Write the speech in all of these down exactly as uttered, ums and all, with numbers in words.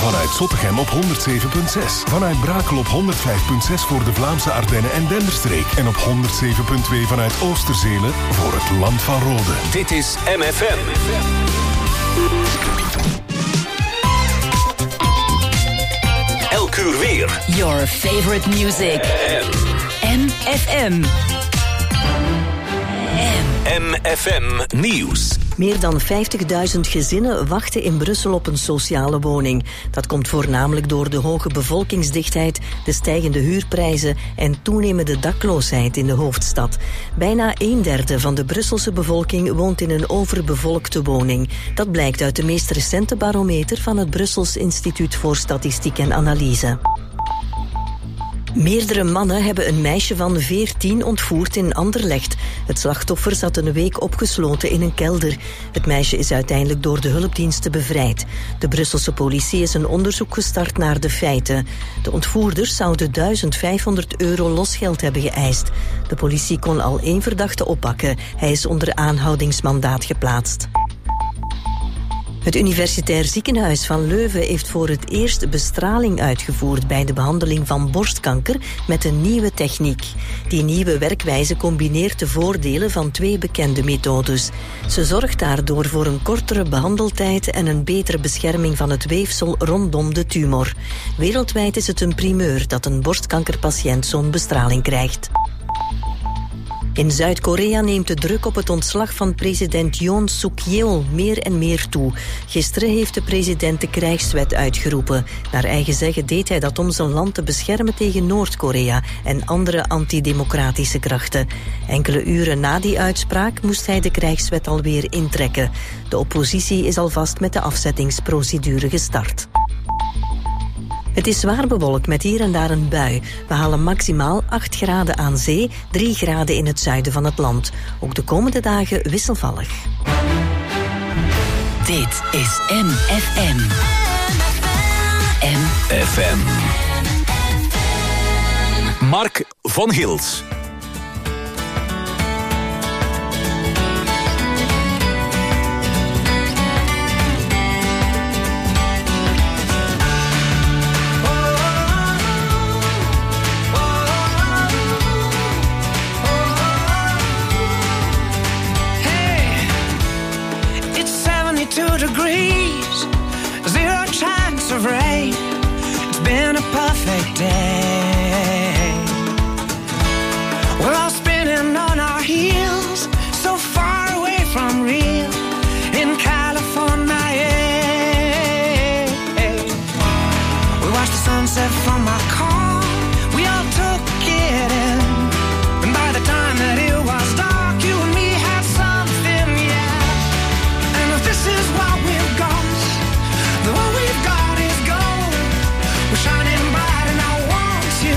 Vanuit Zottegem op honderd zeven komma zes. Vanuit Brakel op honderd vijf komma zes voor de Vlaamse Ardennen en Denderstreek. En op honderd zeven komma twee vanuit Oosterzelen voor het Land van Rode. Dit is M F M. Elk uur weer. Your favorite music. M F M. M F M Nieuws. Meer dan vijftigduizend gezinnen wachten in Brussel op een sociale woning. Dat komt voornamelijk door de hoge bevolkingsdichtheid, de stijgende huurprijzen en toenemende dakloosheid in de hoofdstad. Bijna een derde van de Brusselse bevolking woont in een overbevolkte woning. Dat blijkt uit de meest recente barometer van het Brussels Instituut voor Statistiek en Analyse. Meerdere mannen hebben een meisje van veertien ontvoerd in Anderlecht. Het slachtoffer zat een week opgesloten in een kelder. Het meisje is uiteindelijk door de hulpdiensten bevrijd. De Brusselse politie is een onderzoek gestart naar de feiten. De ontvoerders zouden duizend vijfhonderd euro losgeld hebben geëist. De politie kon al één verdachte oppakken. Hij is onder aanhoudingsmandaat geplaatst. Het Universitair Ziekenhuis van Leuven heeft voor het eerst bestraling uitgevoerd bij de behandeling van borstkanker met een nieuwe techniek. Die nieuwe werkwijze combineert de voordelen van twee bekende methodes. Ze zorgt daardoor voor een kortere behandeltijd en een betere bescherming van het weefsel rondom de tumor. Wereldwijd is het een primeur dat een borstkankerpatiënt zo'n bestraling krijgt. In Zuid-Korea neemt de druk op het ontslag van president Yoon Suk-yeol meer en meer toe. Gisteren heeft de president de krijgswet uitgeroepen. Naar eigen zeggen deed hij dat om zijn land te beschermen tegen Noord-Korea en andere antidemocratische krachten. Enkele uren na die uitspraak moest hij de krijgswet alweer intrekken. De oppositie is alvast met de afzettingsprocedure gestart. Het is zwaar bewolkt met hier en daar een bui. We halen maximaal acht graden aan zee, drie graden in het zuiden van het land. Ook de komende dagen wisselvallig. Dit is M F M. M F M. Mark van Gils. Two degrees, zero chance of rain. It's been a perfect day. We're all spinning on our heels, so far away from real in California. Yeah. We watched the sunset from our car. We all took it in, and by the time that it was dark, you and me had something, yeah. And this is what we've got. The what we've got is gold. We're shining bright and I want you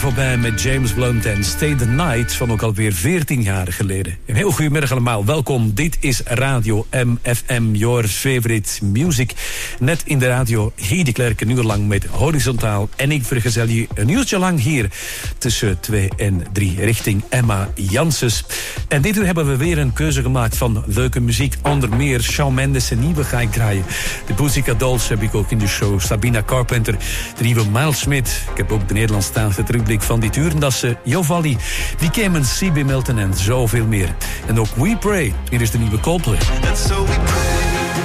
voorbij met James Blunt en Stay the Night van ook alweer veertien jaar geleden. Een heel goedemiddag allemaal, welkom. Dit is Radio M F M, your favorite music. Net in de radio, Heidi Klerk, een uur lang met Horizontaal. En ik vergezel je een uurtje lang hier tussen twee en drie richting Emma Janssens. En dit uur hebben we weer een keuze gemaakt van leuke muziek. Onder meer Shawn Mendes en nieuwe ga ik draaien. De Pussycat Dolls heb ik ook in de show. Sabina Carpenter, de nieuwe Miles Smith. Ik heb ook de Nederlandstalige terugblik van dit uur. En dat is uh, Jovalli, die Cayman, C B Milton en zoveel meer. En ook We Pray. Hier is de nieuwe Coldplay. And so we pray.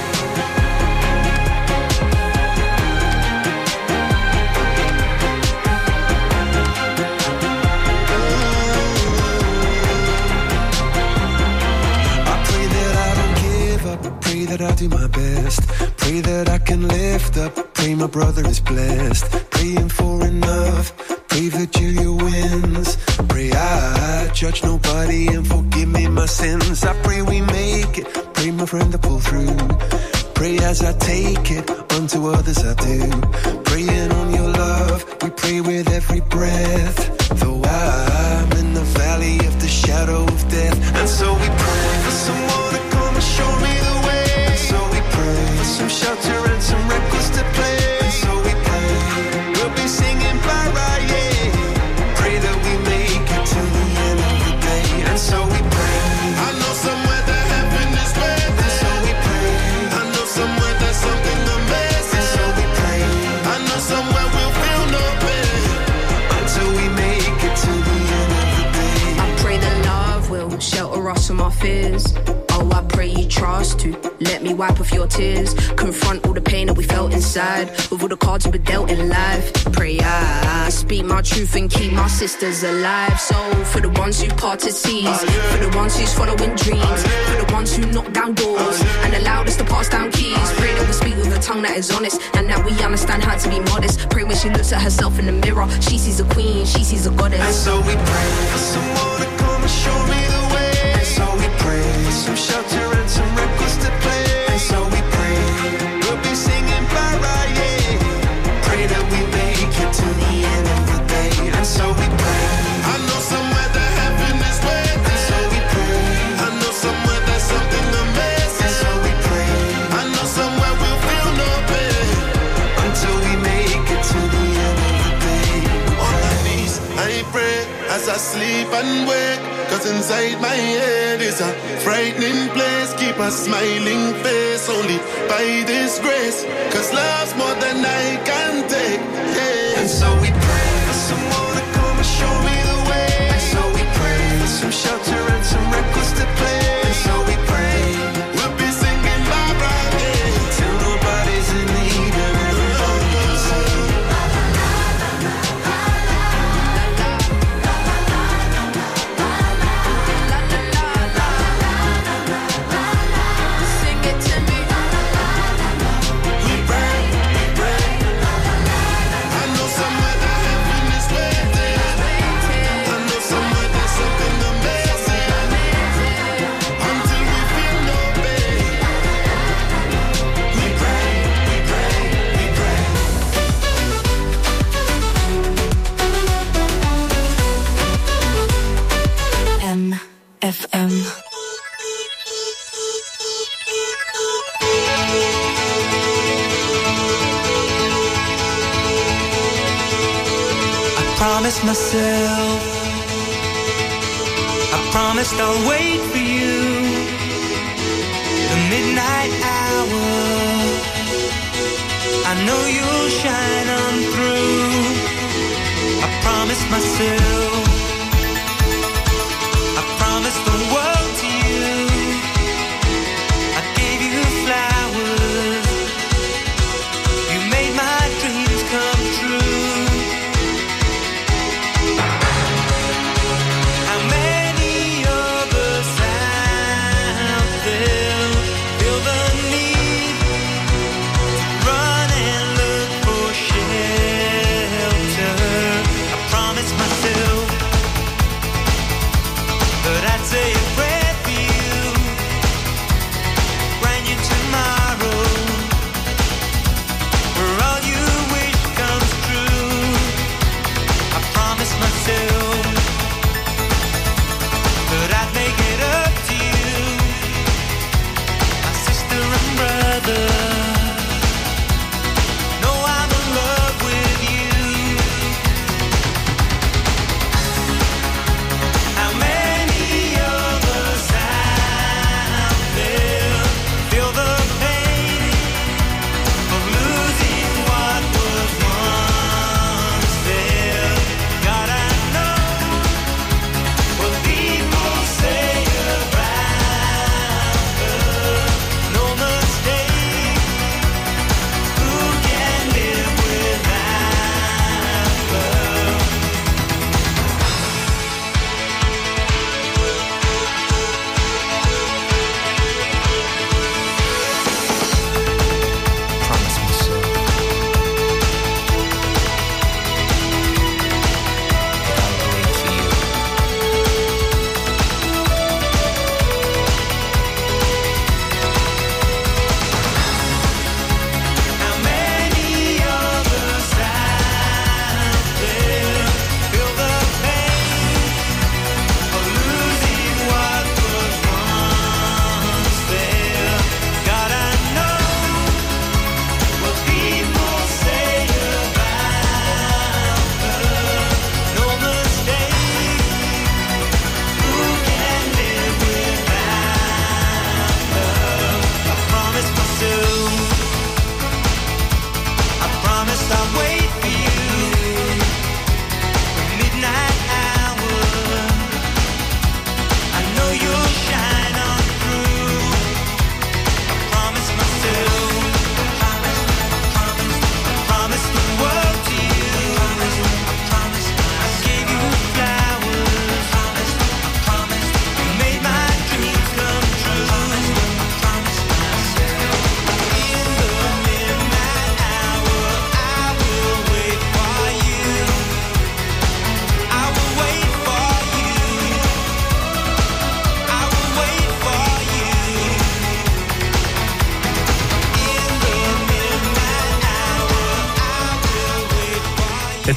That I do my best, pray that I can lift up, pray my brother is blessed, praying for enough, pray Virgilia wins, pray I judge nobody and forgive me my sins, I pray we make it, pray my friend to pull through, pray as I take it, unto others I do, praying on your love, we pray with every breath, though I'm in the valley of the shadow of death, and so we pray for someone to come and show me the way. For some shelter and some records to play. And so we pray, we'll be singing para, yeah. Pray that we make it to the end of the day. And so we pray, I know somewhere that heaven is waiting. And so we pray, I know somewhere there's something amazing. And so we pray, I know somewhere we'll feel no pain until we make it to the end of the day. I pray that love will shelter us from our fears. Oh, I pray you trust to let me wipe off your tears. Confront all the pain that we felt inside with all the cards we were dealt in life. Pray I speak my truth and keep my sisters alive. So for the ones who parted seas, for the ones who's following dreams, for the ones who knock down doors and allowed us to pass down keys. Pray that we speak with a tongue that is honest and that we understand how to be modest. Pray when she looks at herself in the mirror, she sees a queen, she sees a goddess. And so we pray for someone to come and show me the way. And so we pray for some shelter and some records to play. And so we pray, we'll be singing para, yeah. Pray that we make it to the end of the day. And so we pray, I know somewhere that heaven is waiting. And so we pray, I know somewhere there's something amazing. And so we pray, I know somewhere we'll feel no pain until we make it to the end of the day. On my knees, I pray as I sleep and wake. Cause inside my head is a frightening place. Keep a smiling face only by this grace. Cause love's more than I can take, yeah. And so we pray for someone to come and show me the way. And so we pray for some shelter and some records to play. And so we pray, we'll be singing bye-bye, yeah, till nobody's in need and everybody can sing. F M. I promised myself, I promised I'll wait for you. The midnight hour, I know you'll shine on through. I promised myself, I promised the world to you. I gave you flowers, you made my dreams come true. How many of us out there feel the need to run and look for shelter? I promised myself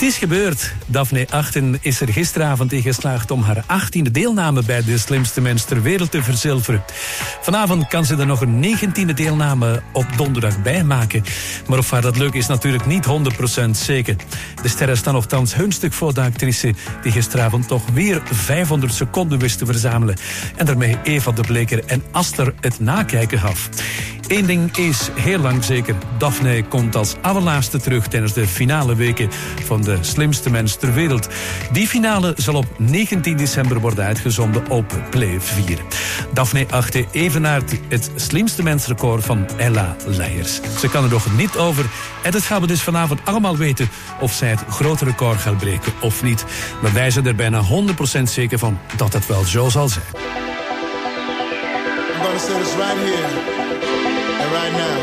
Het is gebeurd. Daphne Achten is er gisteravond in geslaagd om haar achttiende deelname bij de slimste mens ter wereld te verzilveren. Vanavond kan ze er nog een negentiende deelname op donderdag bij maken. Maar of haar dat leuk is natuurlijk niet honderd procent zeker. De sterren staan nogthans hunstig voor de actrice die gisteravond toch weer vijfhonderd seconden wist te verzamelen. En daarmee Eva de Bleker en Aster het nakijken gaf. Eén ding is heel lang zeker. Daphne komt als allerlaatste terug tijdens de finale weken van de slimste mens ter wereld. Die finale zal op negentien december worden uitgezonden op Play vier. Daphne Achten evenaart het slimste mensrecord van Ella Leijers. Ze kan er nog niet over en dat gaan we dus vanavond allemaal weten of zij het grote record gaat breken of niet. Maar wij zijn er bijna honderd procent zeker van dat het wel zo zal zijn. I'm gonna say this right here and right now.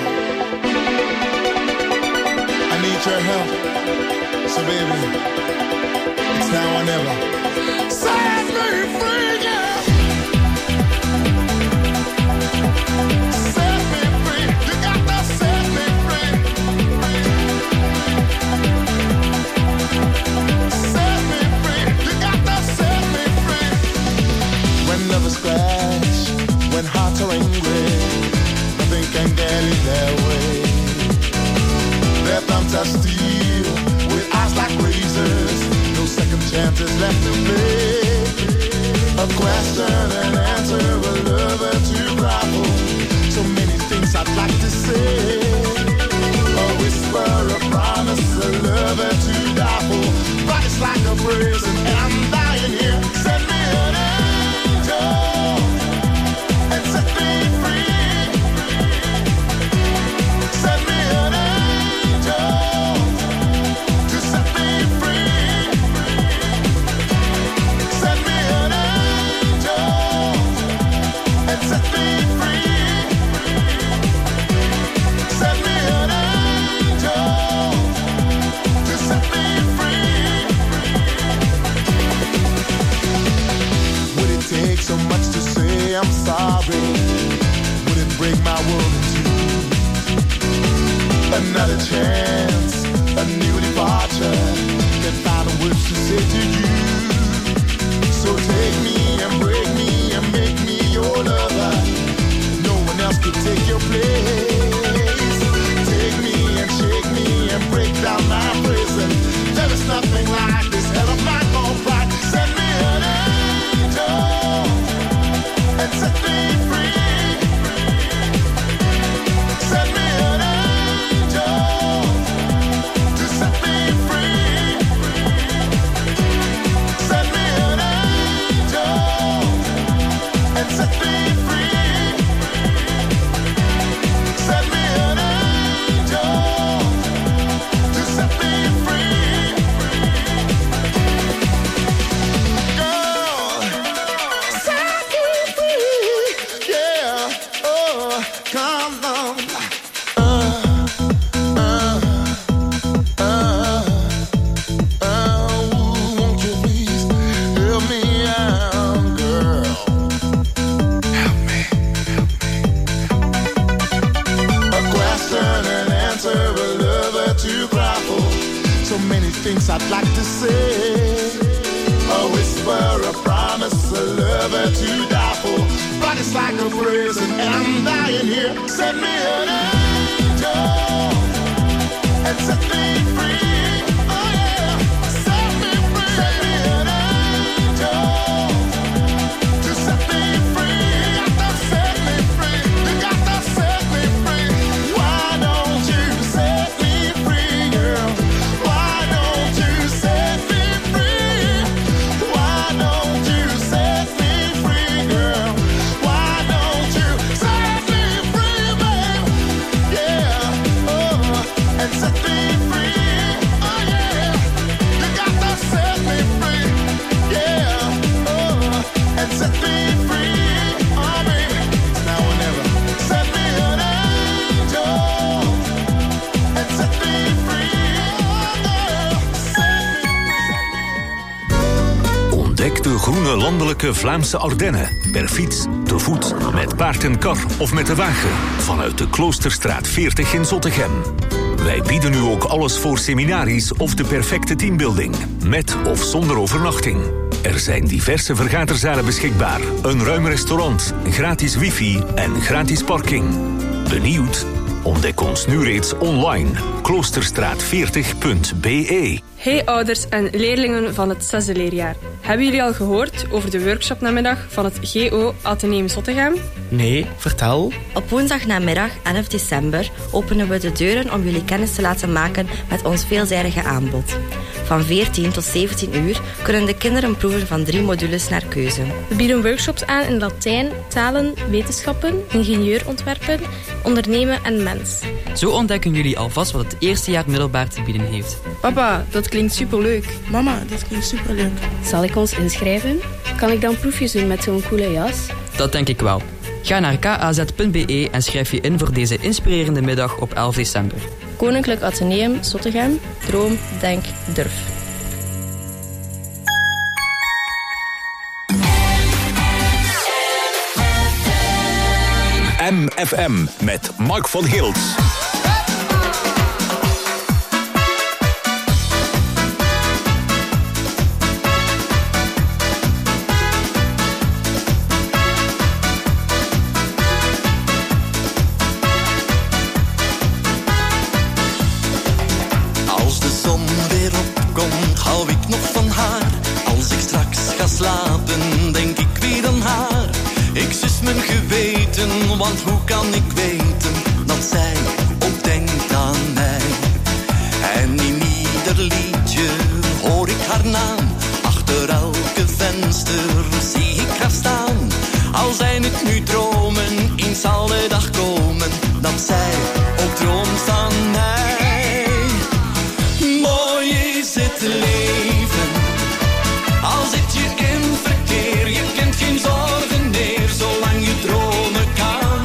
I need your help. So baby, it's now or never. Set me free, yeah. Set me free. You got to set me free. Set me free. You got to set me free. When lovers crash, when hearts are angry, nothing can get in their way. Their thumbs are steel, with eyes like razors, no second chances left to play. A question and answer, a lover to grapple. So many things I'd like to say. A whisper, a promise, a lover to die for. But it's like a prison and I'm dying here. Send me an angel and set me free. Send me an angel to set me free. Send me an angel and set me free. Send me an angel to set me free. Would it take so much to say I'm sorry? Would it break my world in two? Another chance, a new departure. Can find the words to say to you. So take me and break me and make me your lover. No one else could take your place. Take me and shake me and break down my prison. There is nothing like this hell of my own pride. Send me an angel and set me free. Send me an angel to set me free. Send me an angel and set me free. Send me an angel to set me free. Girl, set me free. Yeah, oh, come on. Uh, uh, uh, uh, won't you please help me out, girl? Help me, help me. A question and answer, a lover to grapple. So many things I'd like to say. A whisper, a promise, a lover to die for. But it's like a prison and I'm dying here. Send me an angel and set me free. Oh yeah, set me free. Send me an angel to set me free. You got to set me free. You got to set me free. Why don't you set me free, girl? Why don't you set me free? Why don't you set me free, girl? Why don't you set me free, babe? Yeah, oh, and set me free. Oh yeah, you got to set me free. Yeah, oh, and set me free. Oh baby, it's now or never. Set me an angel and set me free. Oh girl, set me free. Ontdek de groene landelijke Vlaamse Ardennen. Per fiets, te voet, met paard en kar of met de wagen. Vanuit de Kloosterstraat veertig in Zottegem. Wij bieden u ook alles voor seminaries of de perfecte teambuilding. Met of zonder overnachting. Er zijn diverse vergaderzalen beschikbaar. Een ruim restaurant, gratis wifi en gratis parking. Benieuwd? Ontdek ons nu reeds online. kloosterstraat veertig punt b e. Hey ouders en leerlingen van het zesde leerjaar. Hebben jullie al gehoord over de workshopnamiddag van het G O Atheneum Zottegem? Nee, vertel. Op woensdagnamiddag elf december openen we de deuren om jullie kennis te laten maken met ons veelzijdige aanbod. Van veertien tot zeventien uur kunnen de kinderen proeven van drie modules naar keuze. We bieden workshops aan in Latijn, talen, wetenschappen, ingenieurontwerpen, ondernemen en mens. Zo ontdekken jullie alvast wat het eerste jaar middelbaar te bieden heeft. Papa, dat klinkt superleuk. Mama, dat klinkt superleuk. Zal ik ons inschrijven? Kan ik dan proefjes doen met zo'n coole jas? Dat denk ik wel. Ga naar k a z punt b e en schrijf je in voor deze inspirerende middag op elf december. Koninklijk Atheneum Zottegem. Droom, denk, durf. M F M met Mark van Gils. Als de zon weer opkomt, hou ik nog van haar. Als ik straks ga slapen, denk ik weer aan haar. Ik zus mijn geweten, want hoe kan ik weten dat zij ook denkt aan mij? En in ieder liedje hoor ik haar naam. Achter elke venster zie ik haar staan. Al zijn het nu dromen, eens zal de dag komen dat zij ook droomt van mij. Mooi is het leven, al zit je in verkeer, je kent geen zorgen meer, zolang je dromen kan.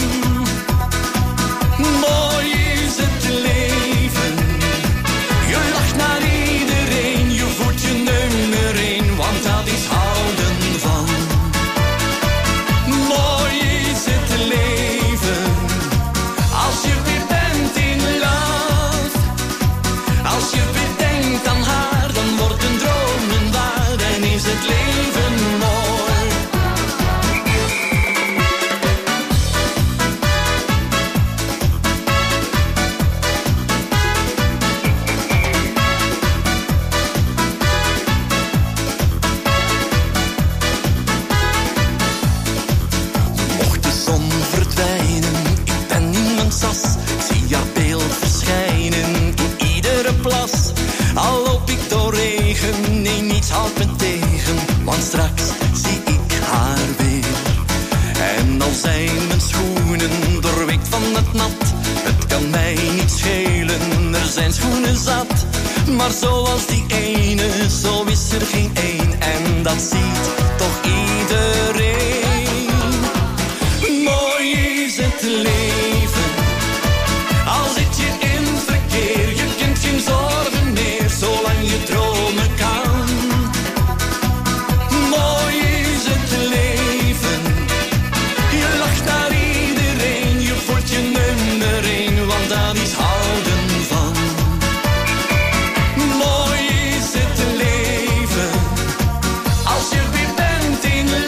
Mooi is het leven, je lacht naar iedereen, je voelt je nummer één, want dat is houden van. Mooi is het leven, als je weer bent in love. Als je weer denkt aan haar, dan worden dromen waar en is het leven mooi. Mocht de zon verdwijnen, ik ben niemands sas. Zie haar beeld verschijnen in iedere plas. Al loop ik door regen, nee niets houdt me tegen, want straks zie ik haar weer. En al zijn mijn schoenen doorweekt van het nat, het kan mij niet schelen, er zijn schoenen zat. Maar zoals die ene, zo is er geen één, en dat ziet toch iedereen. Mooi is het leven, al zit je in verkeer, je kent geen zorgen meer, zolang je dromen kan. Mooi is het leven, je lacht naar iedereen, je voelt je nummer één, want dat is houden van. Mooi is het leven, als je weer bent in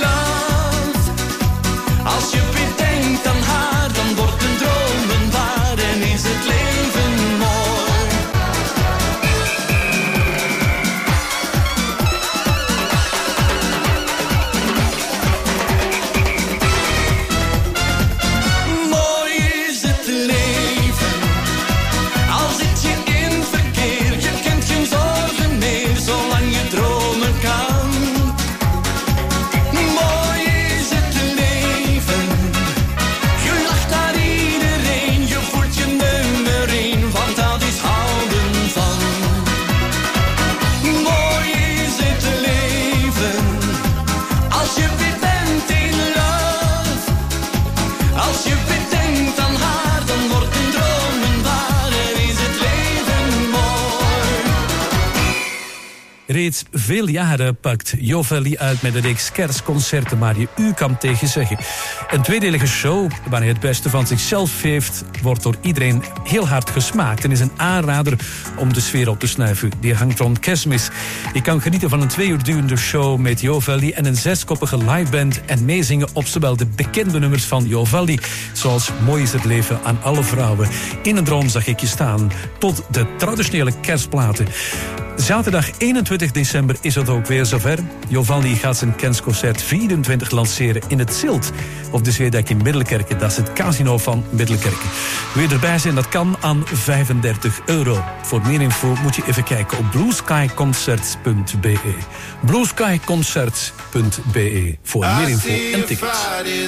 reeds veel jaren pakt Jovelli uit met een reeks kerstconcerten waar je u kan tegen zeggen. Een tweedelige show waar hij het beste van zichzelf heeft, wordt door iedereen heel hard gesmaakt en is een aanrader om de sfeer op te snuiven. Die hangt rond Kerstmis. Je kan genieten van een twee uur durende show met Jovelli en een zeskoppige liveband en meezingen op zowel de bekende nummers van Jovelli, zoals Mooi is het leven aan alle vrouwen, In een droom zag ik je staan, tot de traditionele kerstplaten. Zaterdag eenentwintig december is het ook weer zover. Jovelli gaat zijn kerstconcert vierentwintig lanceren in het Zilt op de Zeedijk in Middelkerke. Dat is het casino van Middelkerke. Wil je erbij zijn? Dat kan aan vijfendertig euro. Voor meer info moet je even kijken op blue sky concerts punt b e. blue sky concerts punt b e voor meer info en tickets.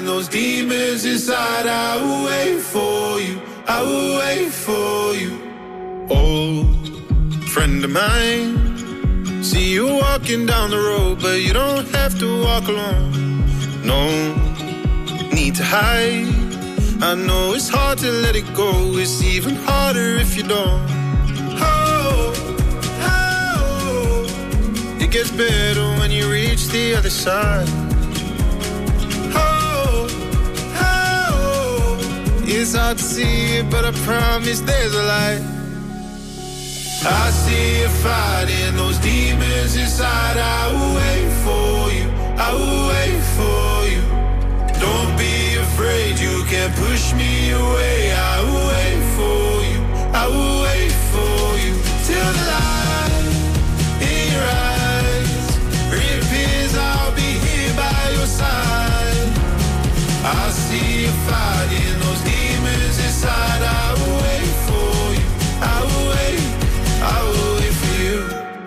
Friend of mine, see you walking down the road, but you don't have to walk alone. No need to hide. I know it's hard to let it go. It's even harder if you don't. Oh, oh, it gets better when you reach the other side. Oh, oh, it's hard to see it, but I promise there's a light. I see you fighting those demons inside. I will wait for you, I will wait for you. Don't be afraid, you can't push me away. I will wait for you, I will wait for you. Till the light in your eyes reappears, I'll be here by your side. I see you fighting those demons inside. I will wait for you, I will wait, I will wait for you.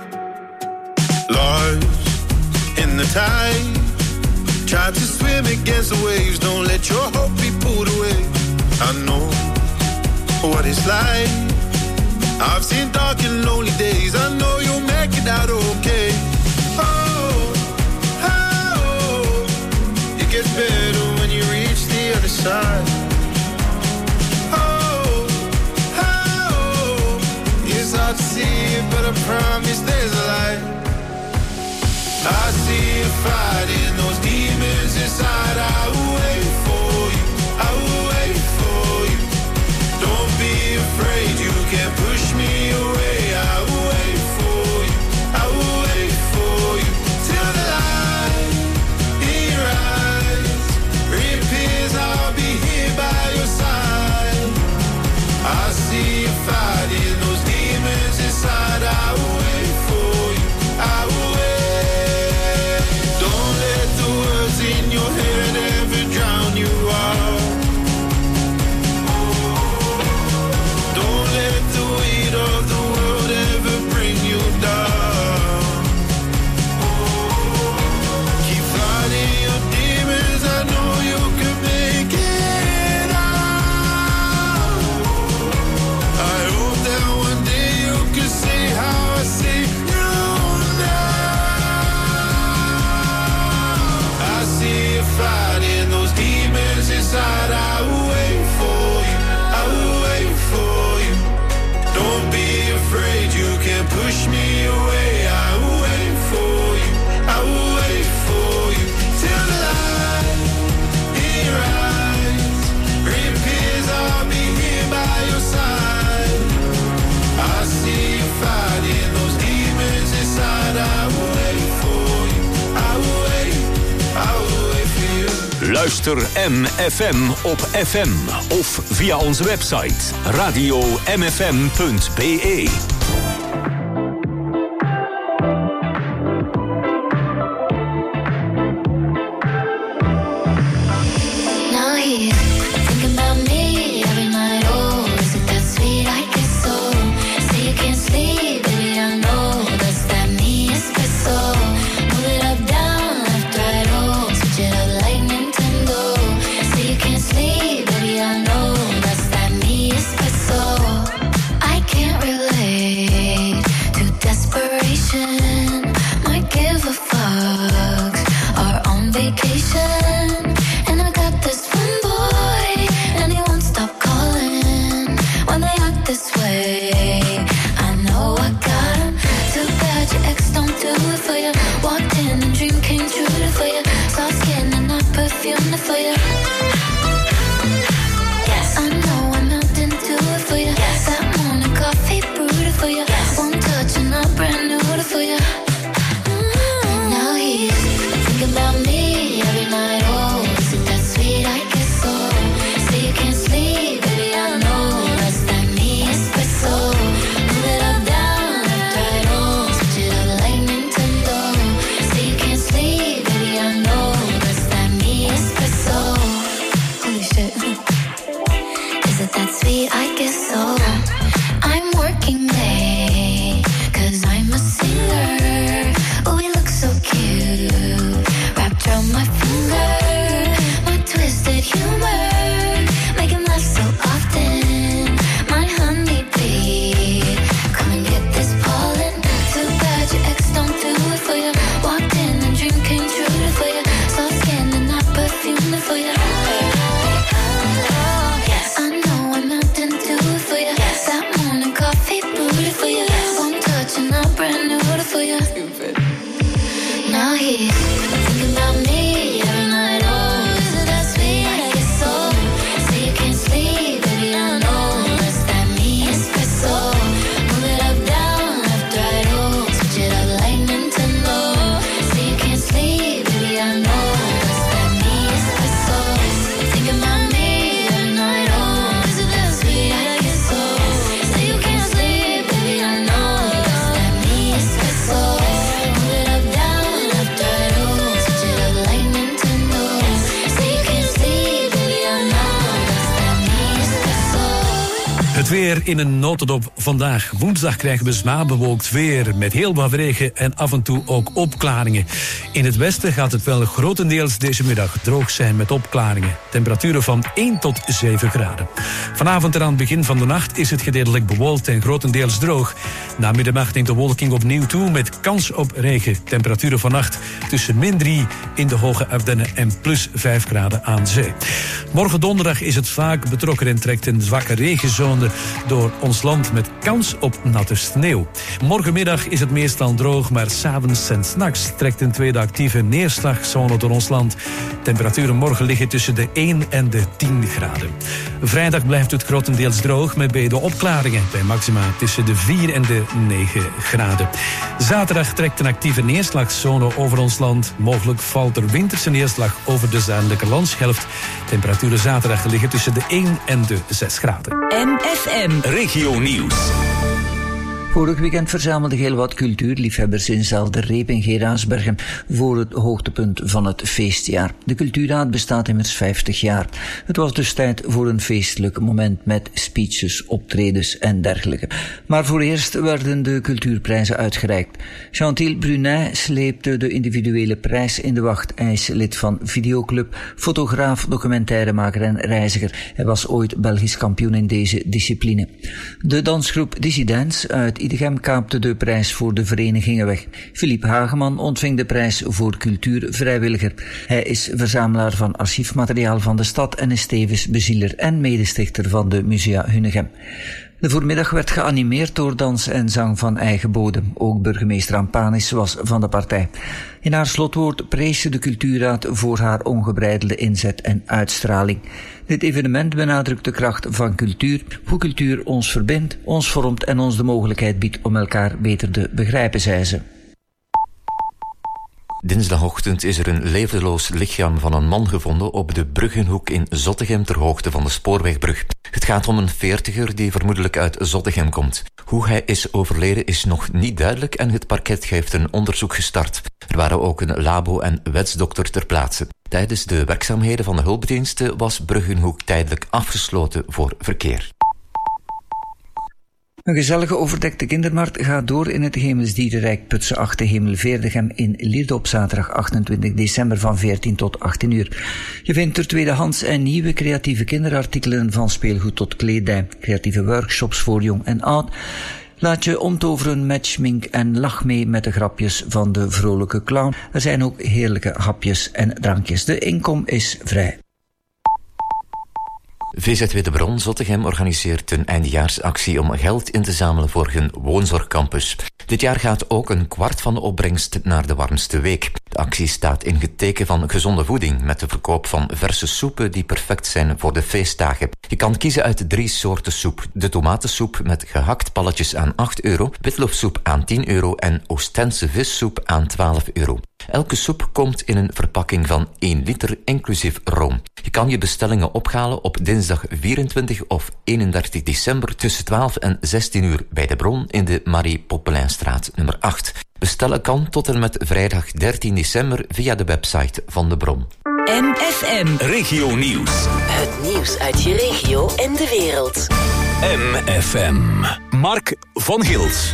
Lost in the tide, try to swim against the waves. Don't let your hope be pulled away. I know what it's like. I've seen dark and lonely days. I know you'll make it out okay. Oh, oh, it gets better when you reach the other side. It's hard to see it, but I promise there's a light. I see you fighting those demons inside. I will wait for you, I will wait for you. Don't be afraid, you can't push me away. I will wait for you, I will wait for you. Till the light in your eyes reappears, I'll be here by your side. I see you fighting those demons inside. I will wait for you, I will wait. Don't let the words in your head ever drown you out. Don't let the weight of the world ever bring you down. Keep fighting your demons, I know you can make it out. I hope that one day you can see how I see you now. I see you fighting those demons inside. I will wait for you, I will wait for you. Don't be afraid, you can't push me away. I will wait for you, I will wait for you. Till the light in your eyes reappears, I'll be here by your side. I see you fighting those demons inside. I will wait for you, I will wait, I will wait for you. Luister M F M op F M of via onze website radio m f m punt b e. Now here, thinking about me every night. Oh, is it that sweet? I guess so. Say you can't sleep, baby, I know that's that me espresso. Move it up, down, left, right, oh, switch it up like Nintendo. Say you can't sleep, baby, I know that's that me espresso. I can't relate to desperation. Might give a fuck. Are on vacation. And I got this one boy, and he won't stop calling when they act this way. I know I got him. Too bad your ex don't do perfume for you. Yes, I know I'm melting to it for you. Yes, that morning coffee brewed it for you. Yes, one touch and I'm brand new to for you. Mm. Now he's thinking about me every night. Oh, is it that sweet? I guess so. Say you can't sleep, baby, I know that's that me espresso. Move it up, down, left, right, oh, switch it up like Nintendo. Say you can't sleep, baby, I know that's that me espresso. Holy shit. Is it that sweet? I guess so. I'm working late, cause I'm a singer. Oh, we look so cute, wrapped around my finger. My twisted humor, make him laugh so often. My honeybee, come and get this pollen. Too bad your ex don't do it for you. Walked in and dream came true for you. Soft skin and not perfume for you. Yes, I know I'm melting to it for you. Yes, that morning coffee brewed for you. One touch and I'm brand new for you. Now he's thinking about me every night. Oh, is it that sweet? I guess so. Say you can't sleep, baby, I know that's that me espresso. Move it up, down, left, right, oh, switch it up like Nintendo. Say you can't sleep, baby, I know that's that me espresso. Thinking about me every night. Oh, is it that sweet? I guess so. Say you can't sleep, baby, I know that's that me espresso. Move it up, down, left, right, oh, switch it up like Nintendo. Say you can't sleep, baby, I know that's that me espresso. Het weer in een notendop vandaag. Woensdag krijgen we zwaar bewolkt weer met heel wat regen en af en toe ook opklaringen. In het westen gaat het wel grotendeels deze middag droog zijn met opklaringen. Temperaturen van één tot zeven graden. Vanavond en aan het begin van de nacht is het gedeeltelijk bewolkt en grotendeels droog. Na middernacht neemt de wolking opnieuw toe met kans op regen. Temperaturen vannacht tussen min drie in de hoge Ardennen en plus vijf graden aan zee. Morgen donderdag is het vaak betrokken en trekt een zwakke regenzone door ons land met kans op natte sneeuw. Morgenmiddag is het meestal droog, maar 's avonds en 's nachts trekt een tweede actieve neerslagzone door ons land. Temperaturen morgen liggen tussen de één en de tien graden. Vrijdag blijft het grotendeels droog met beide opklaringen bij maxima tussen de vier en de negen graden. Zaterdag trekt een actieve neerslagzone over ons land. Mogelijk valt er winterse neerslag over de zuidelijke landshelft. Temperaturen zaterdag liggen tussen de één en de zes graden. M F M Regio Nieuws. Vorig weekend verzamelden heel wat cultuurliefhebbers in Zelderreep in Geraardsbergen voor het hoogtepunt van het feestjaar. De cultuurraad bestaat immers vijftig jaar. Het was dus tijd voor een feestelijk moment met speeches, optredens en dergelijke. Maar voor eerst werden de cultuurprijzen uitgereikt. Chantil Brunet sleepte de individuele prijs in de wacht. Hij is lid van Videoclub, fotograaf, documentairemaker en reiziger. Hij was ooit Belgisch kampioen in deze discipline. De dansgroep Dissidents uit Idegem kaapte de prijs voor de verenigingen weg. Philippe Hageman ontving de prijs voor cultuurvrijwilliger. Hij is verzamelaar van archiefmateriaal van de stad en is tevens bezieler en medestichter van de Musea Hunnegem. De voormiddag werd geanimeerd door dans en zang van eigen bodem. Ook burgemeester Ampanis was van de partij. In haar slotwoord prees ze de cultuurraad voor haar ongebreidelde inzet en uitstraling. Dit evenement benadrukt de kracht van cultuur, hoe cultuur ons verbindt, ons vormt en ons de mogelijkheid biedt om elkaar beter te begrijpen, zei ze. Dinsdagochtend is er een levenloos lichaam van een man gevonden op de Bruggenhoek in Zottegem ter hoogte van de spoorwegbrug. Het gaat om een veertiger die vermoedelijk uit Zottegem komt. Hoe hij is overleden is nog niet duidelijk en het parket heeft een onderzoek gestart. Er waren ook een labo- en wetsdokter ter plaatse. Tijdens de werkzaamheden van de hulpdiensten was Bruggenhoek tijdelijk afgesloten voor verkeer. Een gezellige overdekte kindermarkt gaat door in het Hemelsdierenrijk Putse Achte Hemelveerdegem in Lierde op zaterdag achtentwintig december van veertien tot achttien uur. Je vindt er tweedehands en nieuwe creatieve kinderartikelen van speelgoed tot kledij, creatieve workshops voor jong en oud. Laat je omtoveren met schmink en lach mee met de grapjes van de vrolijke clown. Er zijn ook heerlijke hapjes en drankjes. De inkom is vrij. V Z W De Bron Zottegem organiseert een eindejaarsactie om geld in te zamelen voor hun woonzorgcampus. Dit jaar gaat ook een kwart van de opbrengst naar de warmste week. De actie staat in het teken van gezonde voeding met de verkoop van verse soepen die perfect zijn voor de feestdagen. Je kan kiezen uit drie soorten soep. De tomatensoep met gehakt palletjes aan acht euro, witloofsoep aan tien euro en Oostense vissoep aan twaalf euro. Elke soep komt in een verpakking van één liter, inclusief room. Je kan je bestellingen ophalen op dinsdag vierentwintig of eenendertig december tussen twaalf en zestien uur bij De Bron in de Marie Poppelinstraat nummer acht. Bestellen kan tot en met vrijdag dertien december via de website van De Bron. M F M. Regio Nieuws. Het nieuws uit je regio en de wereld. M F M. Mark van Gils.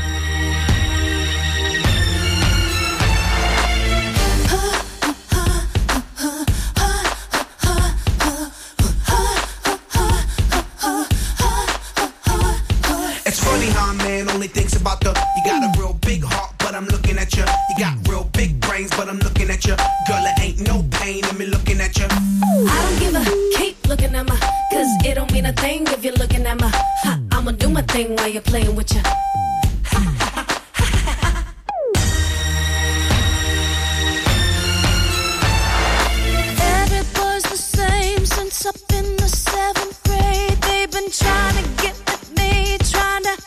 It's funny how a man only thinks about the. You got a real big heart, but I'm looking at you. You got real big brains, but I'm looking at you. Girl, it ain't no pain in me looking at you. I don't give a keep looking at me, cause it don't mean a thing if you're looking at me. Ha, I'ma do my thing while you're playing with you. Every boy's the same since up in the seventh grade. They've been trying to get with me, trying to.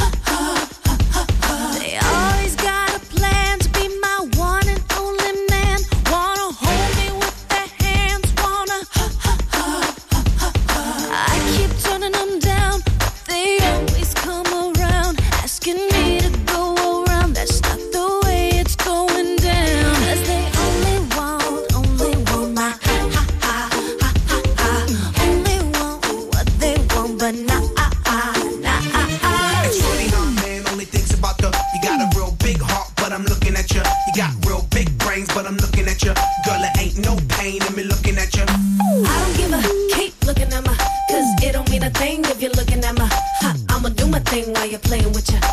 They always got a plan to be my one and only man. Wanna hold me with their hands, wanna. I keep turning them down, but they always come around, asking me to go around. That's not the way it's going down. 'Cause they only want, only want my ha ha ha ha ha. Only want what they want, but not. It's funny how a man only thinks about the. You got a real big heart, but I'm looking at you. You got real big brains, but I'm looking at you. Girl, it ain't no pain in me looking at you. I don't give a keep looking at me, cause it don't mean a thing if you're looking at me. Ha, I'ma do my thing while you're playing with you.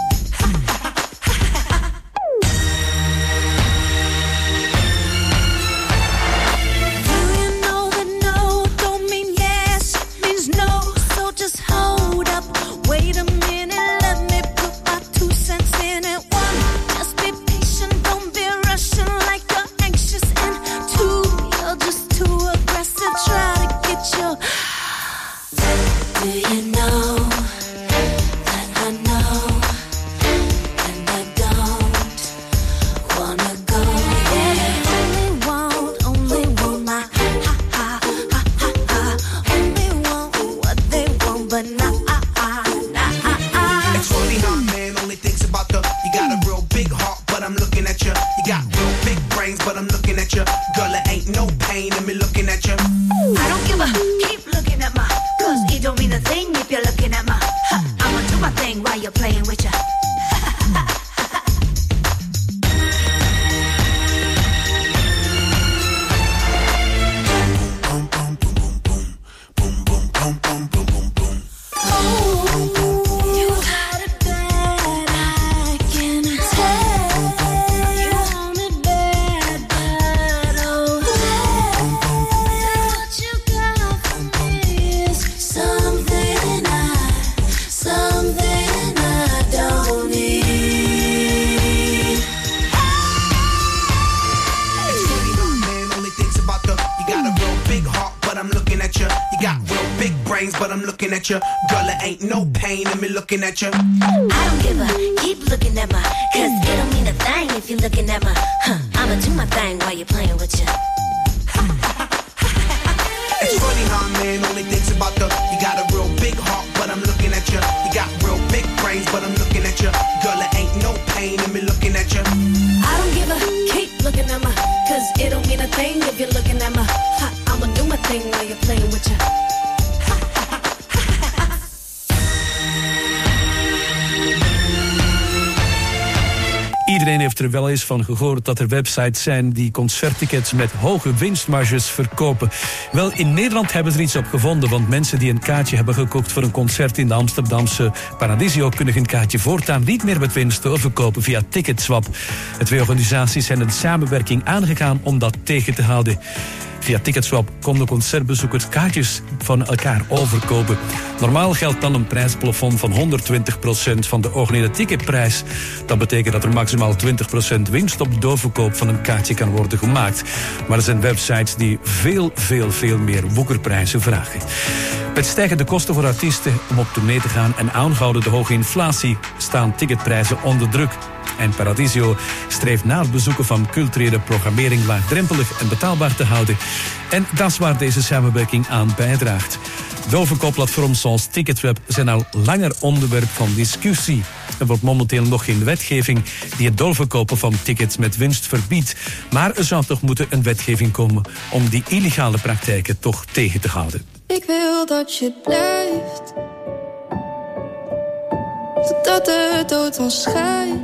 Do you know that no don't mean yes, it means no. So just hold up, wait a minute, let me put my two cents in it. One, just be patient, don't be rushing like you're anxious. And two, you're just too aggressive, try to get your. Do you know that I know and I don't wanna go? Yeah, only want, only want my ha ha ha ha ha. Only want what they want, but not. It's funny how a man only thinks about the. You got a real big heart, but I'm looking at you. You got real big brains, but I'm looking at you. Girl, it ain't no pain in me looking at you. I don't give a keep looking at me, cause it don't mean a thing if you're looking at me. Ha, I'ma do my thing while you're playing with ya. You had it bad, I can tell. You want it bad, bad, oh. What you got for me is something I, something I don't need. It's funny how a man only thinks about the. You got a real big heart, but I'm looking at you. You got real big brains, but I'm looking at you. Girl, it ain't no pain in me looking at you. I don't give a keep looking at me, cause it don't mean a thing if you're looking at me. Huh, I'ma do my thing while you're playing with ya. It's funny how a man only thinks about the. You got a real big heart, but I'm looking at you. You got real big brains, but I'm looking at you. Girl, it ain't no pain in me looking at you. I don't give a keep looking at me, cause it don't mean a thing if you're looking at me. Ha, I'ma do my thing while you're playing with you. Iedereen heeft er wel eens van gehoord dat er websites zijn die concerttickets met hoge winstmarges verkopen. Wel, in Nederland hebben ze er iets op gevonden, want mensen die een kaartje hebben gekocht voor een concert in de Amsterdamse Paradiso kunnen hun kaartje voortaan niet meer met winst doorverkopen via Ticketswap. De twee organisaties zijn een samenwerking aangegaan om dat tegen te houden. Via Ticketswap konden concertbezoekers kaartjes van elkaar overkopen. Normaal geldt dan een prijsplafond van honderdtwintig procent van de georganiseerde ticketprijs. Dat betekent dat er maximaal twintig procent winst op de doorverkoop van een kaartje kan worden gemaakt. Maar er zijn websites die veel, veel, veel meer woekerprijzen vragen. Met stijgende kosten voor artiesten om op tournee te gaan en aangehouden de hoge inflatie staan ticketprijzen onder druk. En Paradiso streeft na het bezoeken van culturele programmering laagdrempelig en betaalbaar te houden. En dat is waar deze samenwerking aan bijdraagt. Doorverkoopplatforms zoals Ticketweb zijn al langer onderwerp van discussie. Er wordt momenteel nog geen wetgeving die het doorverkopen van tickets met winst verbiedt. Maar er zou toch moeten een wetgeving komen om die illegale praktijken toch tegen te houden. Ik wil dat je blijft, totdat de dood ons scheidt.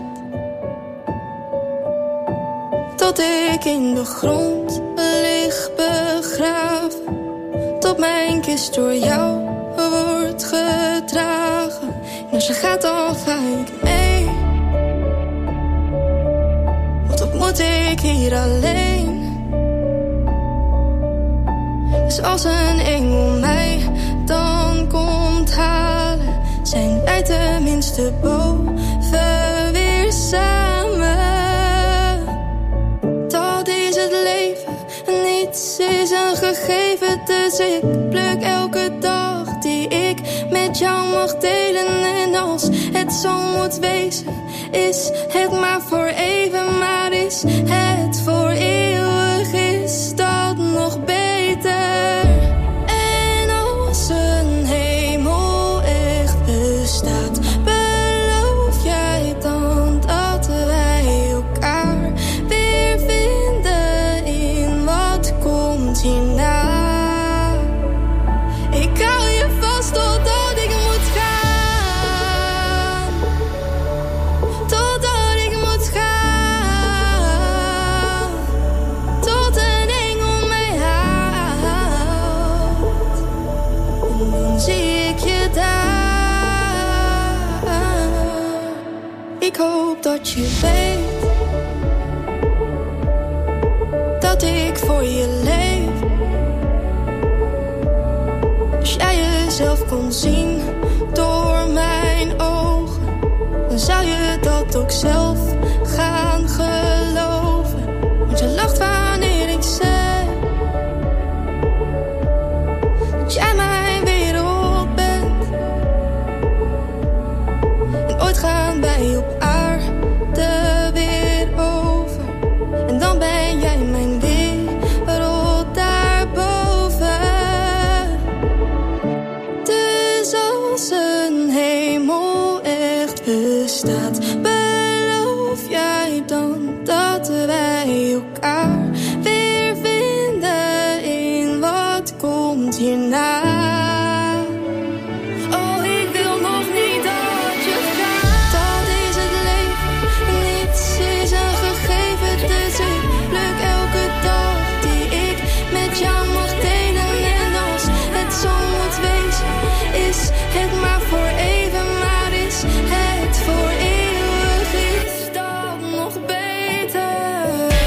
Tot ik in de grond lig begraven, tot mijn kist door jou wordt gedragen. En als je gaat dan ga ik mee, want wat moet ik hier alleen? Dus als een engel mij dan komt halen, zijn wij tenminste boven weer samen. Dat is het leven, niets is een gegeven. Dus ik pluk elke dag die ik met jou mag delen. En als het zo moet wezen, is het maar voor even. Maar is het voor eeuwig, is dat nog beter. En als een hemel echt bestaat, beloof jij dan dat wij elkaar weer vinden in wat komt hierna? Ik hou je vast totdat ik moet gaan, totdat ik moet gaan, tot een engel mij haalt. En dan zie ik je daar. Ik hoop dat je weet dat ik voor je leef. Als jij jezelf kon zien door mijn ogen, dan zou je dat ook zelf gaan geloven. Want je lacht wanneer ik zeg dat jij mijn wereld bent. En ooit gaan wij op aarde weer over, en dan ben jij mijn wereld daarboven. Dus als een hemel echt bestaat, beloof jij dan dat wij elkaar weer vinden in wat komt hierna? Oh, ik wil nog niet dat je gaat. Dat is het leven, niets is een gegeven. Dus ik pluk elke dag die ik met jou mag delen. En als het zo moet wezen, is het maar voor even. Maar is het voor eeuwig, is dat nog beter?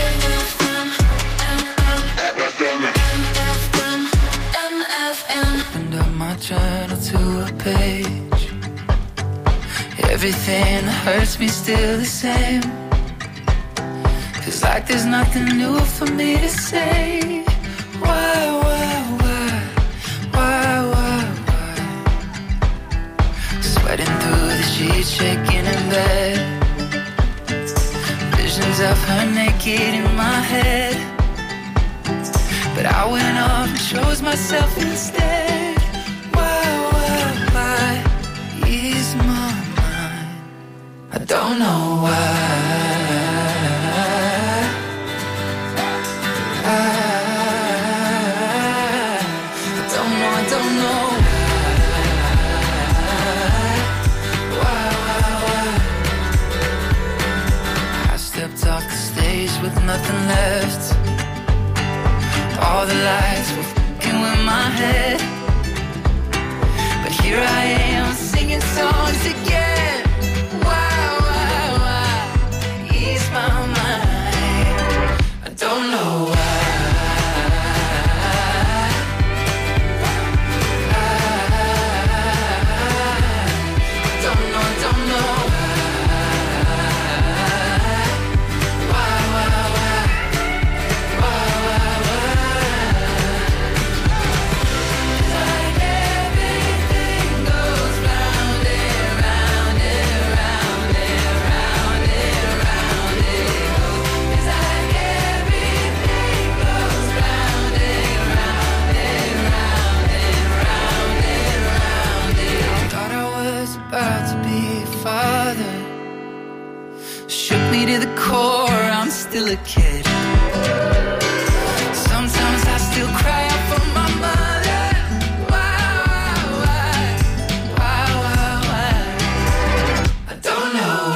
And up my journal to a page. Everything that hurts me still the same. Feels like there's nothing new for me to say. Why, why, why, why, why, why? Sweating through the sheets, shaking in bed. Visions of her naked in my head. But I went off and chose myself instead. Why, why, why ease my mind? I don't know why. I, I don't know, I don't know why, why, why, why. I stepped off the stage with nothing left. All the lights were f***ing with my head. But here I am singing songs again. Why, why, why ease my mind? I don't know why. kid. Sometimes I still cry out for my mother. Why, why, why, why, why? I don't know.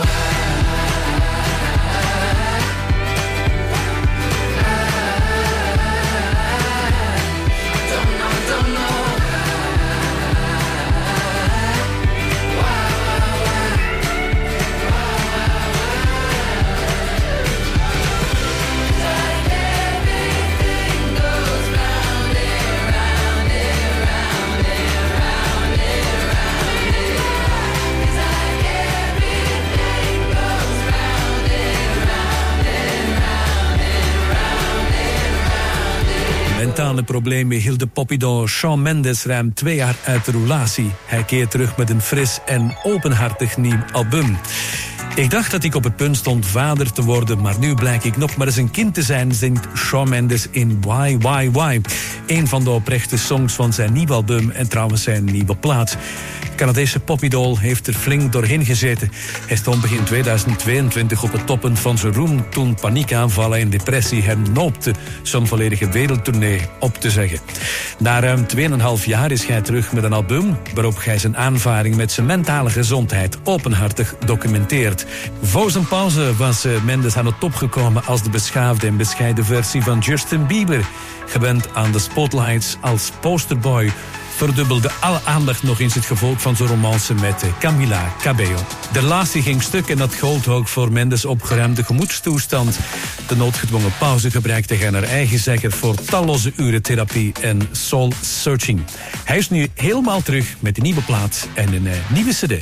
Mentale problemen hielden Popidon Shawn Mendes ruim twee jaar uit de roulatie. Hij keert terug met een fris en openhartig nieuw album. Ik dacht dat ik op het punt stond vader te worden, maar nu blijk ik nog maar eens een kind te zijn, zingt Shawn Mendes in Why, Why, Why. Een van de oprechte songs van zijn nieuw album en trouwens zijn nieuwe plaat. Canadese popidool heeft er flink doorheen gezeten. Hij stond begin tweeduizend tweeëntwintig op het toppen van zijn roem toen paniekaanvallen en depressie hem noopten zijn volledige wereldtournee op te zeggen. Na ruim tweeënhalf jaar is hij terug met een album waarop hij zijn aanvaring met zijn mentale gezondheid openhartig documenteert. Voor zijn pauze was Mendes aan de top gekomen als de beschaafde en bescheiden versie van Justin Bieber. Gewend aan de spotlights als posterboy verdubbelde alle aandacht nog eens het gevolg van zijn romance met Camila Cabello. De relatie ging stuk en dat gold ook voor Mendes' opgeruimde gemoedstoestand. De noodgedwongen pauze gebruikte hij naar eigen zeggen voor talloze uren therapie en soul searching. Hij is nu helemaal terug met een nieuwe plaat en een uh, nieuwe cd.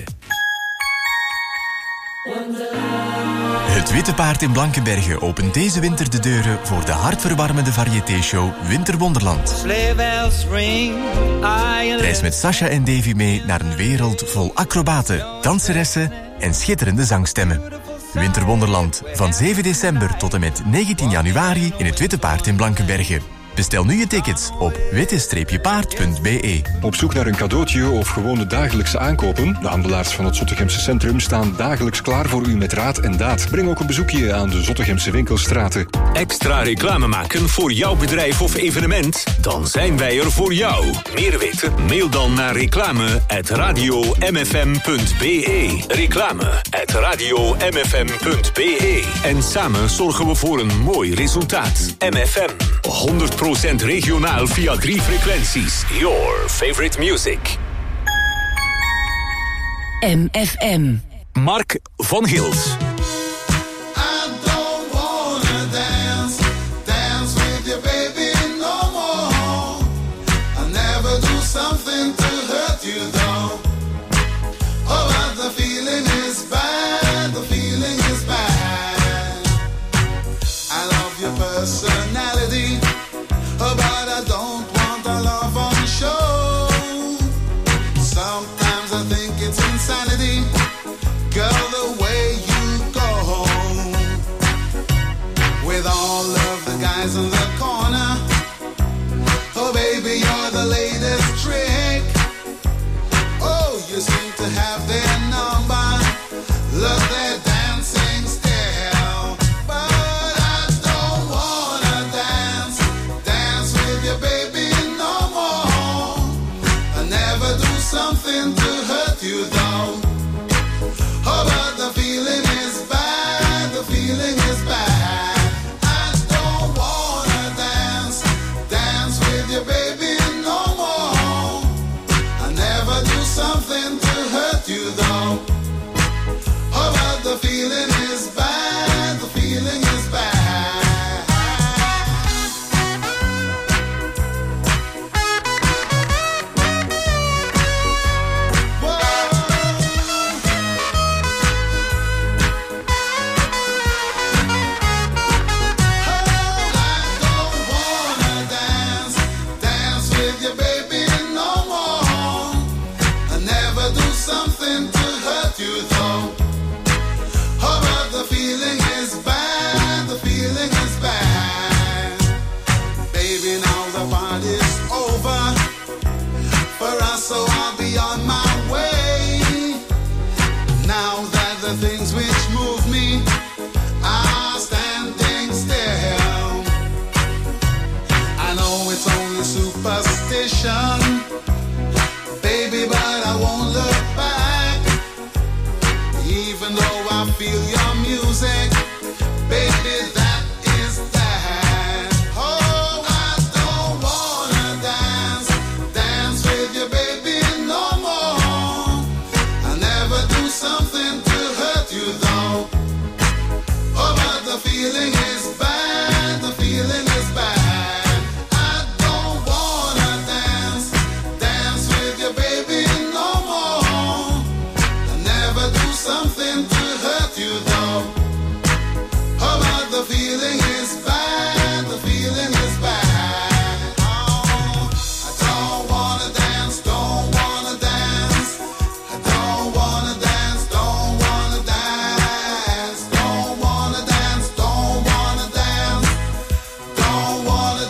Het Witte Paard in Blankenberge opent deze winter de deuren voor de hartverwarmende variété-show Winterwonderland. Reis met Sasha en Davy mee naar een wereld vol acrobaten, danseressen en schitterende zangstemmen. Winterwonderland van zeven december tot en met negentien januari in het Witte Paard in Blankenberge. Bestel nu je tickets op witte paard punt b e. Op zoek naar een cadeautje of gewoon de dagelijkse aankopen? De handelaars van het Zottegemse Centrum staan dagelijks klaar voor u met raad en daad. Breng ook een bezoekje aan de Zottegemse winkelstraten. Extra reclame maken voor jouw bedrijf of evenement? Dan zijn wij er voor jou. Meer weten? Mail dan naar reclame at radio m f m punt b e. Reclame at radio m f m punt b e. En samen zorgen we voor een mooi resultaat. M F M, honderd procent regionaal via drie frequenties. Your favorite music. M F M. Mark van Gils. Something to hurt you though. Oh, but the feeling is bad, the feeling is bad. I love your personality, oh, but I don't want a love on show. Sometimes I think it's insanity, girl, the way you go with all of the guys in the corner. Oh, baby, you're the latest trick. Oh, you seem to have their number. Love their dancing style. But I don't wanna dance. Dance with you, baby, no more. I never do something to hurt you, though. Oh, but the feeling is bad. The feeling is bad. Baby, no more. I never do something to hurt you though. Oh, but the feeling is bad. The feeling is bad. Whoa. Something to hurt you though. Oh, but the feeling is bad. The feeling is bad. Baby, now the party's over for us, so I'll be on my way. Now that the things which move me are standing still. a superstition. Baby, but I won't look back. Even though I feel your music, baby, that is that. Oh, I don't wanna dance, dance with you, baby, no more. I never do something to hurt you, though. Oh, but the feeling is bad, the feeling is bad. I don't wanna dance, dance with you, baby, no more. I never do something to hurt you, though. Oh, but the feeling is bad, the feeling is bad. Oh, I don't wanna dance, don't wanna dance. I don't wanna dance, don't wanna dance. Don't wanna dance, don't wanna dance. Don't wanna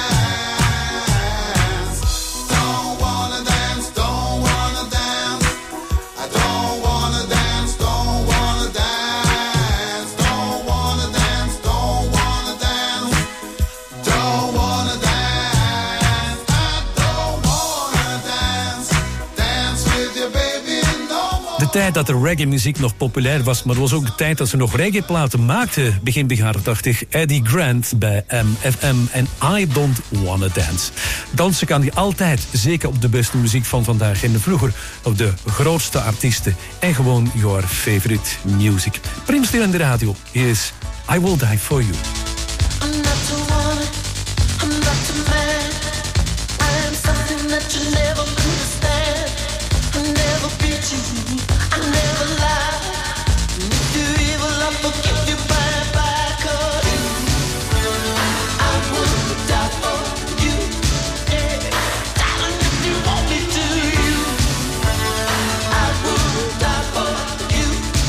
dance. Don't wanna dance, don't wanna dance. I don't wanna dance, don't wanna dance. Don't wanna dance, don't wanna dance. Don't wanna dance. I don't wanna dance. Dance with you, baby, no more. De tijd dat de reggae-muziek nog populair was, maar het was ook de tijd dat ze nog reggae-platen maakten. Begin de jaren tachtig. Eddie Grant bij M F M en I Don't Wanna Dance. Dansen kan hij altijd, zeker op de beste muziek van vandaag. En vroeger op de grootste artiesten. En gewoon your favorite music. Prim Stil in de radio. Hier is I Will Die For You. I'm not the woman, I'm not the man. I am something that you never understand. I never beat you, I never lie. If you evil, I forgive you bye bye. 'Cause I would die for you. Yeah, darling, if you want me to, you. I would die for you.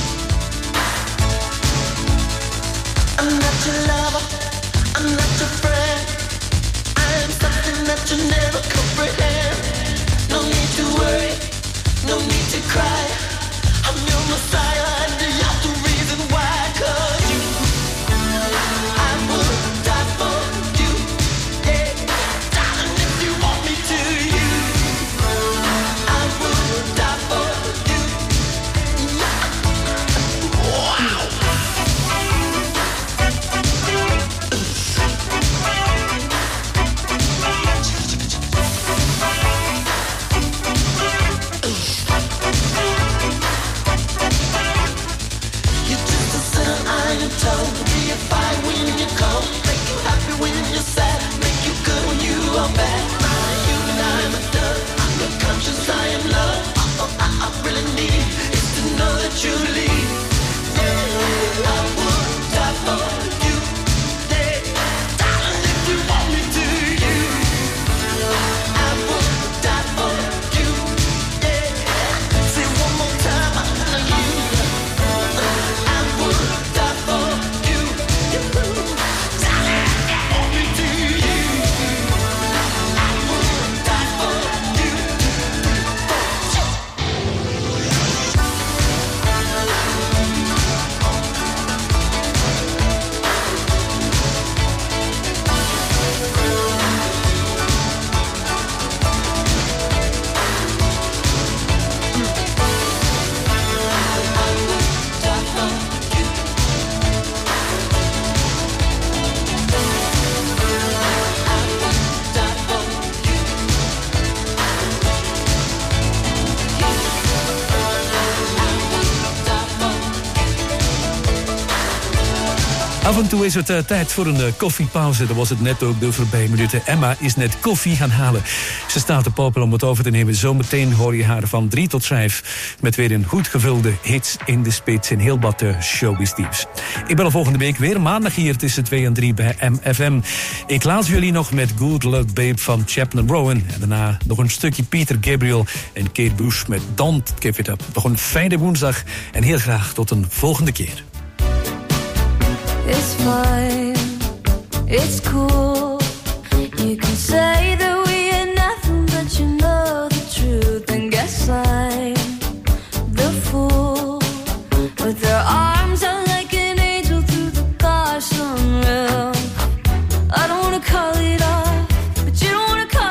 I'm not your lover, I'm not your friend. I am something that you never comprehend. No need to worry, no need to cry. I'm your messiah and you're the reason why. 'Cause you, I would die for you. Yeah, darling, if you want me to, you. I would die for you. Wow. You're just a sinner, I am told. Be a fire when you're cold. Make you happy when you're sad. Make you good when you are bad. I'm human, I'm a dove. I'm your conscience, I am love. All I, I really need is to know that you leave. Yeah, I would die for you. Yeah, darling, if you want me to, you. I would die for you. Yeah, say one more time, I know you. I would die for you. Darling, if you want me to, you. I would die for you. Af en toe is het uh, tijd voor een uh, koffiepauze. Dat was het net ook de voorbije minuten. Emma is net koffie gaan halen. Ze staat te popelen om het over te nemen. Zometeen hoor je haar van drie tot vijf. Met weer een goed gevulde hits in de spits. En heel wat uh, showbiz-teams. Ik ben al volgende week weer maandag hier tussen twee en drie bij M F M. Ik laat jullie nog met Good Luck Babe van Chapman Rowan. En daarna nog een stukje Peter Gabriel en Kate Bush met Don't Give It Up. Nog een fijne woensdag. En heel graag tot een volgende keer. It's fine, it's cool. You can say that we are nothing, but you know the truth. And guess I'm the fool with their arms out like an angel through the gosh unreal. I don't wanna call it off, but you don't wanna call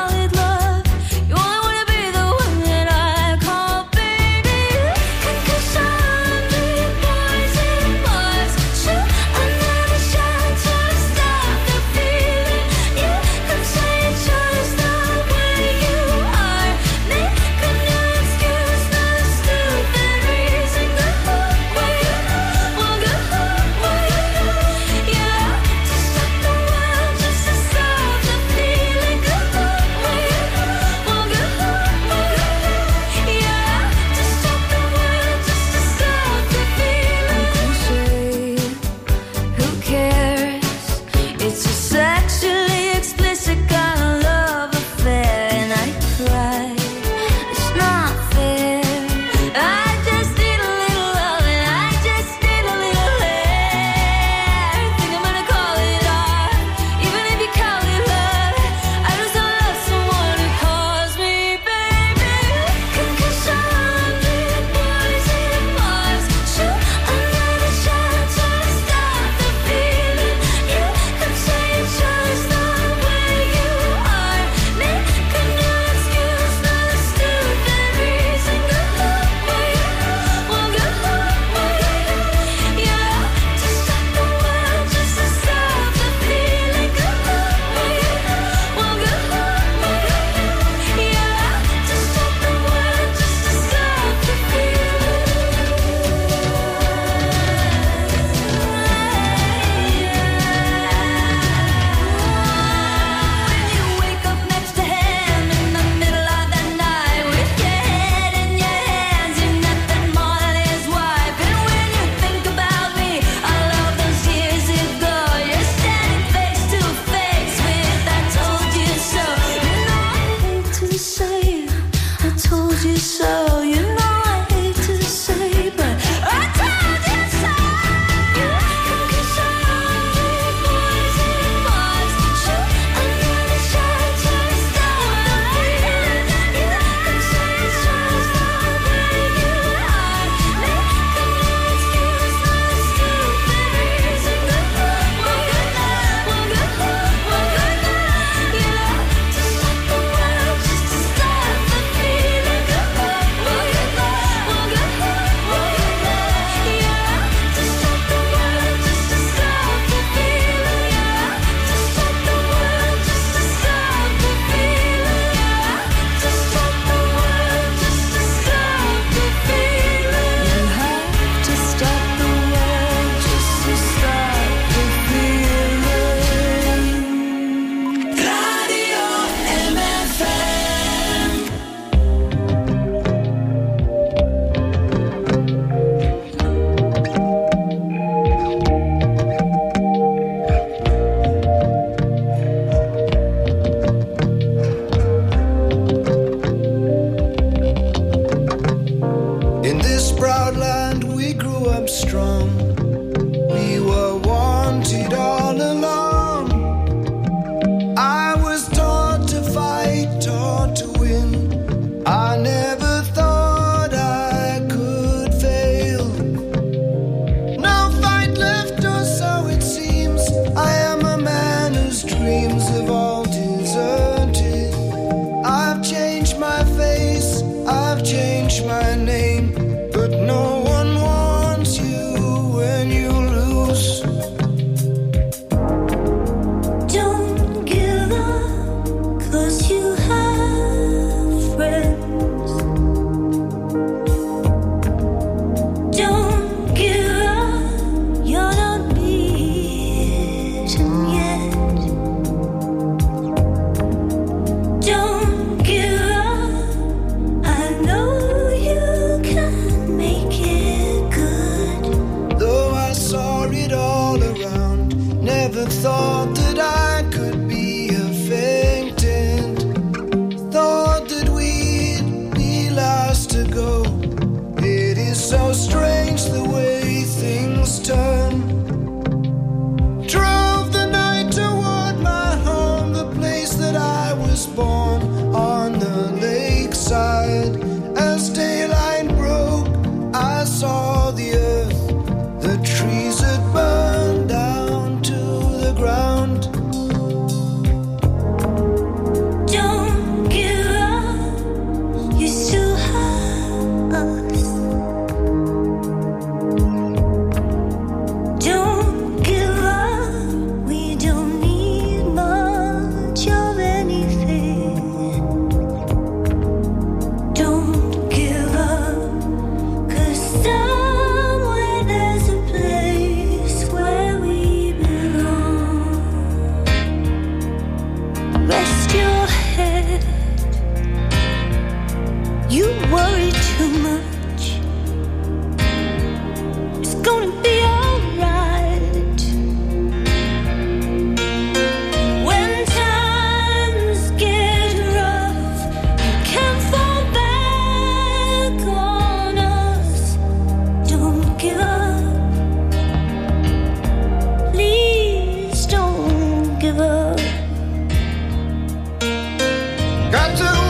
worry too much. It's gonna be alright. When times get rough, you can fall back on us. Don't give up. Please don't give up. Got to